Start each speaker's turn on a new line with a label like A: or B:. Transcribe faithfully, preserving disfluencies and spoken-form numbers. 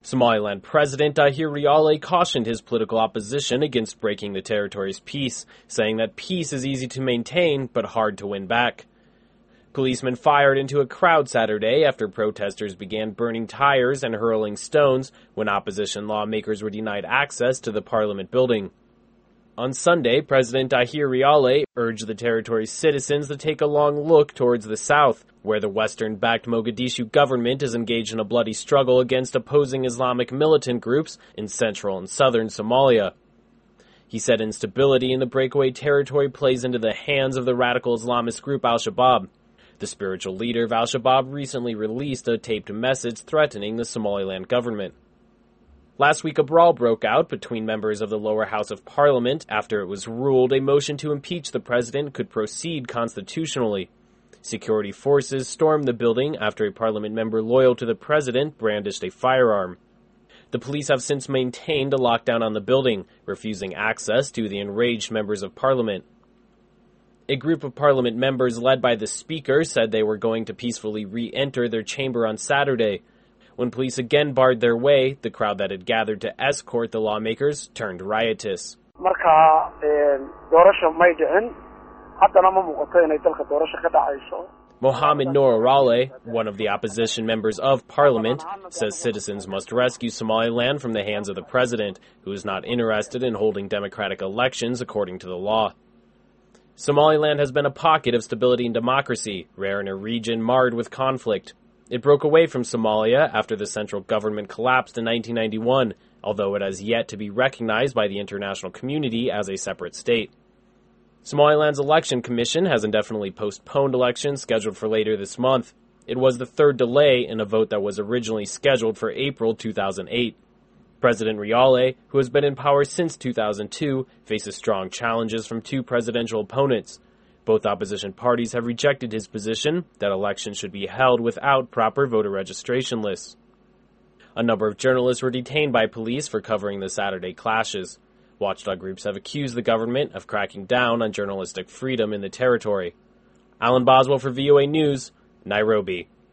A: Somaliland President Dahir Riale cautioned his political opposition against breaking the territory's peace, saying that peace is easy to maintain but hard to win back. Policemen fired into a crowd Saturday after protesters began burning tires and hurling stones when opposition lawmakers were denied access to the parliament building. On Sunday, President Dahir Riale urged the territory's citizens to take a long look towards the south, where the Western-backed Mogadishu government is engaged in a bloody struggle against opposing Islamic militant groups in central and southern Somalia. He said instability in the breakaway territory plays into the hands of the radical Islamist group Al-Shabaab. The spiritual leader of Al-Shabaab recently released a taped message threatening the Somaliland government. Last week, a brawl broke out between members of the lower house of parliament after it was ruled a motion to impeach the president could proceed constitutionally. Security forces stormed the building after a parliament member loyal to the president brandished a firearm. The police have since maintained a lockdown on the building, refusing access to the enraged members of parliament. A group of parliament members led by the speaker said they were going to peacefully re-enter their chamber on Saturday. When police again barred their way, the crowd that had gathered to escort the lawmakers turned riotous. Mohamed Noor Arale, one of the opposition members of parliament, says citizens must rescue Somaliland from the hands of the president, who is not interested in holding democratic elections according to the law. Somaliland has been a pocket of stability and democracy, rare in a region marred with conflict. It broke away from Somalia after the central government collapsed in nineteen ninety-one, although it has yet to be recognized by the international community as a separate state. Somaliland's election commission has indefinitely postponed elections scheduled for later this month. It was the third delay in a vote that was originally scheduled for April two thousand eight. President Riale, who has been in power since two thousand two, faces strong challenges from two presidential opponents. Both opposition parties have rejected his position that elections should be held without proper voter registration lists. A number of journalists were detained by police for covering the Saturday clashes. Watchdog groups have accused the government of cracking down on journalistic freedom in the territory. Alan Boswell for V O A News, Nairobi.